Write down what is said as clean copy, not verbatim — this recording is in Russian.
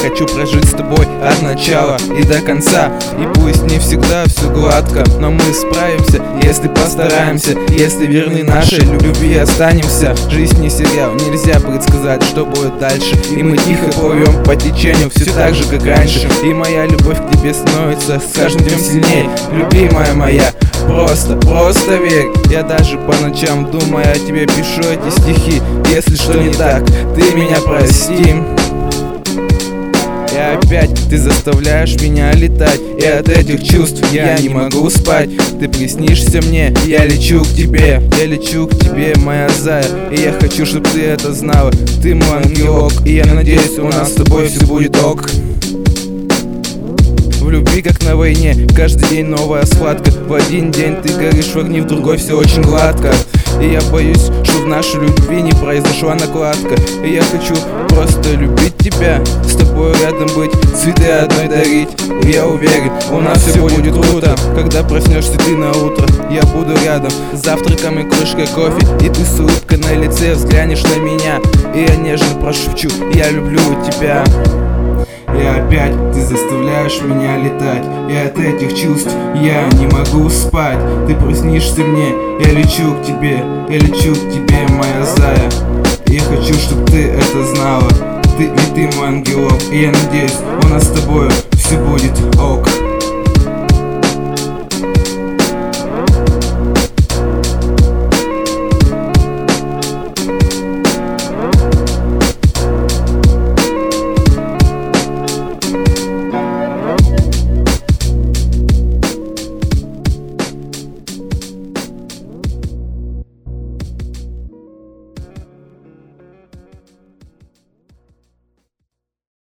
хочу прожить с тобой от начала и до конца. И пусть не всегда все гладко, но мы справимся, если постараемся. Если верны нашей любви останемся. Жизнь не сериал, нельзя предсказать, что будет дальше. И мы тихо плывем по течению, все так же, как раньше. И моя любовь к тебе становится с каждым днем сильнее. Любимая моя, просто верь. Я даже по ночам, думая о тебе, пишу эти стихи. Если что не так, ты меня прости. И опять ты заставляешь меня летать, и от этих чувств я не могу спать. Ты приснишься мне, я лечу к тебе, моя зая. И я хочу, чтобы ты это знала. Ты мой ангелок, и я надеюсь, у нас с тобой все будет ок. В любви, как на войне, каждый день новая схватка. В один день ты горишь в огне, в другой все очень гладко. И я боюсь, что в нашей любви не произошла накладка. И я хочу просто любить тебя, с тобой рядом быть, цветы одной дарить. И я уверен, у нас все будет круто. Когда проснешься ты на утро, я буду рядом с завтраком и кружкой кофе. И ты с улыбкой на лице взглянешь на меня, и я нежно прошепчу: я люблю тебя. И опять ты заставляешь меня летать, и от этих чувств я не могу спать. Ты приснишься мне, я лечу к тебе, моя зая. И я хочу, чтобы ты это знала. Ты мой ангелок, и я надеюсь, у нас с тобой